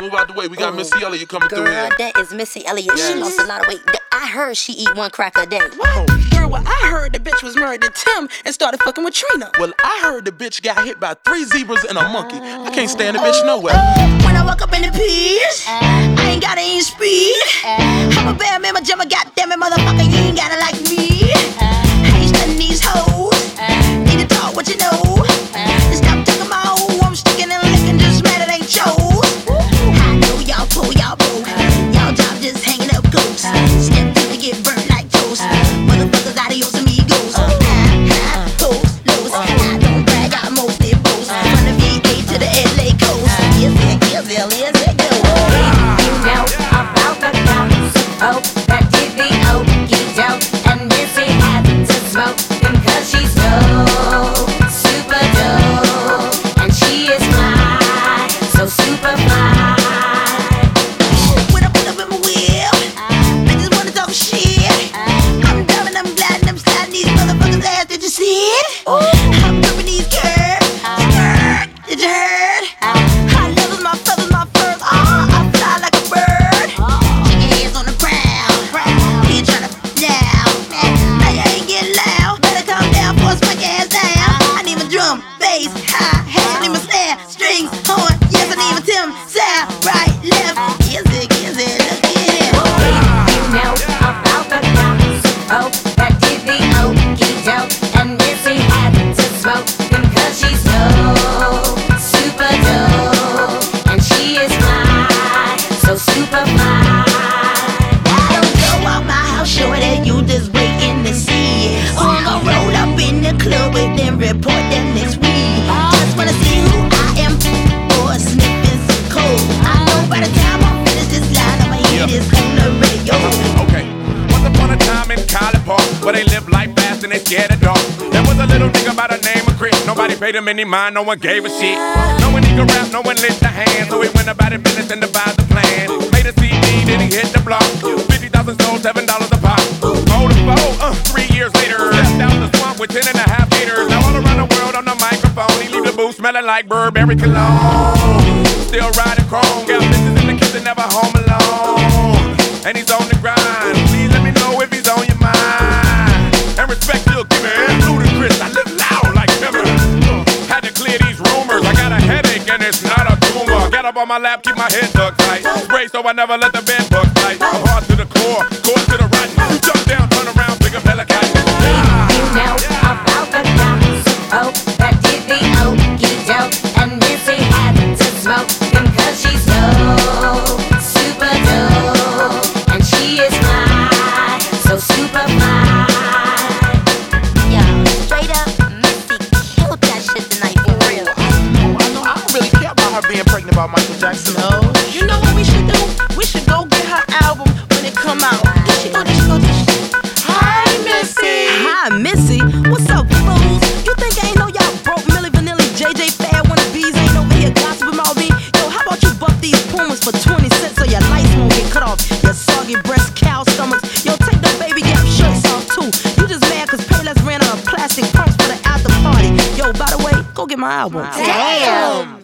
move out the way. We got Missy Elliott coming through here. Girl, that is Missy Elliott. Yes. She lost a lot of weight. I heard she eat one cracker a day. What? Girl, well, I heard the bitch was married to Tim and started fucking with Trina. Well, I heard the bitch got hit by 3 zebras and a monkey. I can't stand the bitch nowhere. When I woke up in the peas, I ain't gotta eat speed. I'm a bad man, my jummer, goddammit, motherfucker, you ain't gotta like me. I ain't studying these hoes. Need to talk what you know. Stop talking my own. I'm sticking and licking, just mad it ain't yours. I know y'all pull, y'all broke. Y'all job just hanging up ghosts. Step to to get burnt like toast. Motherfuckers, adios amigos. Post, lows. I don't brag, I mostly boast. From the VA to the LA coast. Is it go? You know about the cops. Oh, that did the okey doke. And Missy had to smoke because she's so super dope. And she is fly, so super fly. When I put up in my wheel, bitches wanna talk shit. I'm driving, I'm gliding, I'm sliding these motherfuckers' ass. Did you see it? I'm gripping these curves. Skirt, did you heard? High levels, my feathers, my furs. I fly like a bird. Shake your hands on the ground. You tryna now? Now you ain't getting loud. Better calm down before I smack your ass down. I need my drum, bass, hi-hat. I need my snare, strings, horn. Yes, I need my Tim, sound, right, left. Is it, look at it. You know about the cops. Oh, that did the okey doke. And Missy had to smoke because she's so super dope. And she is fly, so super fly. I don't go out my house showing that you just waiting to see it. Or I'm gonna roll up in the club with them, report them next week. Just wanna see who I am, or sniffing some cold. I know by the time I finish this line, I'ma hear this on the radio. Okay. Once upon a time in College Park, where they live life fast and they scared of dark. There was a little nigga by the name of Chris. Nobody paid him any mind, no one gave a shit. No one he could rap, no one lift a hand. So he went about his business and devised a plan. Made a CD, then he hit the block. 50,000 sold, $7 a pop. Hold a foe, 3 years later. Stepped out the swamp with 10.5 liters. Now all around the world on the microphone. He leave the booth smelling like Burberry cologne. Still riding chrome. Got bitches in the kitchen, never home alone. And he's on the grind. Please let me know if he's on your mind. And respect you'll give me. Ludacris, I live loud like Timber. Had to clear these rumors. I got a headache and it's not a tumor. Get up on my lap, keep my head tucked tight. Spray so I never let the bed bug bite. I'm hard to the core to the right. You jump down, turn around, pick up hella kite. You know about the cops. Oh, that did the okey doke. And Missy had to smoke because she's so super dope. And she is fly, so super fly. Yo, straight up, Missy killed that shit tonight for real. I know. I don't really care about her being pregnant by Michael Jackson. No, you know what we should do? We should go get her album when it come out. There she go. Hi, Missy. Hi, Missy. What's up, fools? You think I ain't know y'all broke Milli Vanilli, JJ Fad wannabes ain't over here gossiping about me? Yo, how about you buff these Pumas for 20 cents so your lights won't get cut off? Your soggy breast, cow stomachs. Yo, take the baby gap shirts off too. You just mad cause Payless ran out of plastic pumps for the after party. Yo, by the way, go get my album. Damn.